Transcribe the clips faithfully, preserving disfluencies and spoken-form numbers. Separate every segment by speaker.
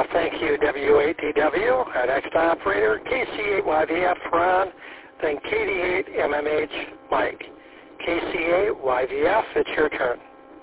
Speaker 1: thank you, W A T W. Our next operator, K C eight Y V F, Ron, then K D eight M M H, Mike. K C eight Y V F, it's your turn.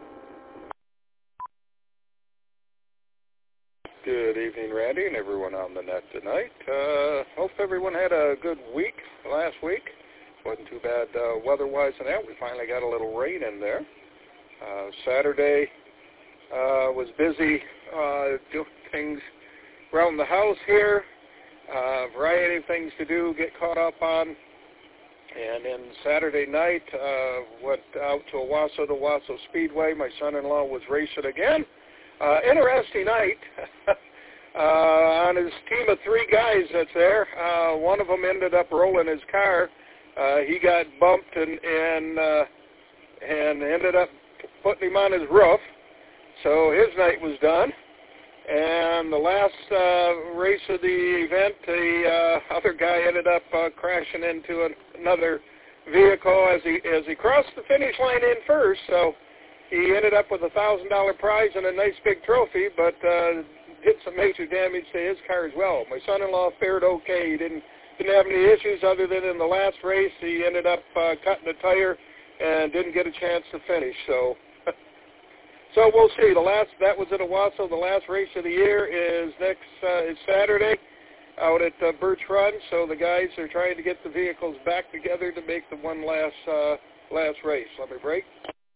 Speaker 2: Good evening, Randy, and everyone on the net tonight. Uh, hope everyone had a good week last week. Wasn't too bad uh, weather-wise in that. We finally got a little rain in there. Uh, Saturday uh, was busy uh, doing things around the house here. Uh, variety of things to do, get caught up on. And then Saturday night, uh, went out to Owasso, to Owasso Speedway. My son-in-law was racing again. Uh, interesting night. uh, on his team of three guys that's there, uh, one of them ended up rolling his car. Uh, he got bumped and and, uh, and ended up putting him on his roof. So his night was done. And the last uh, race of the event, the uh, other guy ended up uh, crashing into an, another vehicle as he as he crossed the finish line in first. So he ended up with a thousand dollar prize and a nice big trophy, but uh, did some major damage to his car as well. My son-in-law fared okay. He didn't didn't have any issues other than in the last race he ended up uh, cutting a tire and didn't get a chance to finish. So. So we'll see. The last that was at Owasso. The last race of the year is next uh, is Saturday out at uh, Birch Run. So the guys are trying to get the vehicles back together to make the one last uh, last race. Let me break.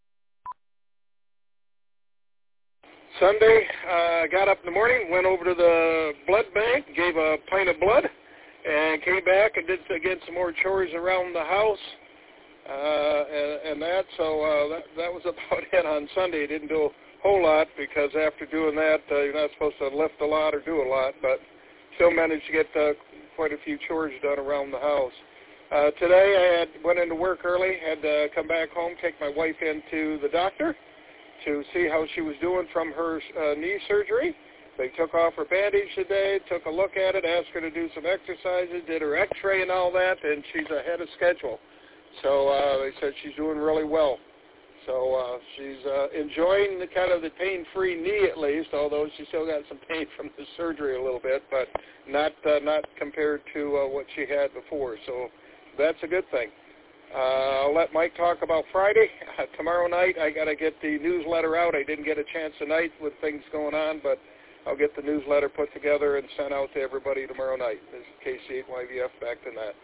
Speaker 2: Sunday, uh, got up in the morning, went over to the blood bank, gave a pint of blood, and came back and did again some more chores around the house. Uh, and, and that, so uh, that, that was about it on Sunday. Didn't do a whole lot because after doing that, uh, you're not supposed to lift a lot or do a lot, but still managed to get uh, quite a few chores done around the house. Uh, today I had went into work early, had to come back home, take my wife into the doctor to see how she was doing from her uh, knee surgery. They took off her bandage today, took a look at it, asked her to do some exercises, did her x-ray and all that, and she's ahead of schedule. So uh, they said she's doing really well. So uh, she's uh, enjoying the kind of the pain-free knee at least, although she still got some pain from the surgery a little bit, but not uh, not compared to uh, what she had before. So that's a good thing. Uh, I'll let Mike talk about Friday. Uh, tomorrow night I got to get the newsletter out. I didn't get a chance tonight with things going on, but I'll get the newsletter put together and sent out to everybody tomorrow night. This is K C eight Y V F, back to that.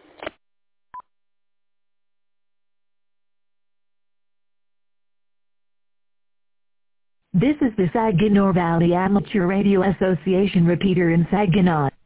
Speaker 3: This is the Saginaw Valley Amateur Radio Association repeater in Saginaw.